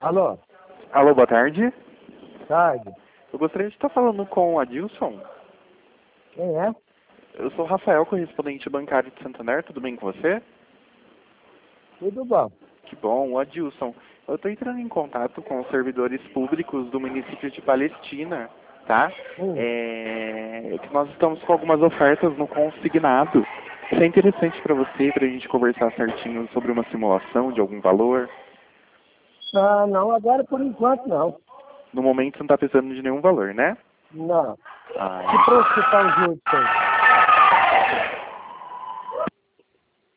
Alô, Alô, boa tarde. tarde. Eu gostaria de estar falando com o Adilson. Quem é? Eu sou o Rafael, correspondente bancário de Santander. Tudo bem com você? Tudo bom. Que bom, o Adilson. Eu estou entrando em contato com os servidores públicos do município de Palestina, tá? Hum. Que nós estamos com algumas ofertas no consignado. Isso é interessante para você, para a gente conversar certinho sobre uma simulação de algum valor. Ah, não, agora por enquanto não. No momento você não está precisando de nenhum valor, né? Não. Ah, Que preço que tá o juros tem?